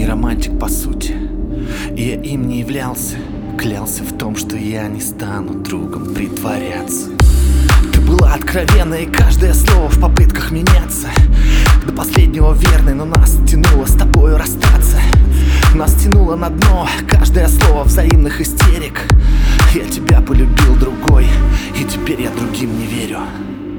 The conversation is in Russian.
не романтик по сути, и я им не являлся. Клялся в том, что я не стану другом притворяться. Ты была откровенна, и каждое слово в попытках меняться до последнего верной, но нас тянуло с тобою расстаться. Нас тянуло на дно каждое слово взаимных истерик. Я тебя полюбил другой, и теперь я другим не верю.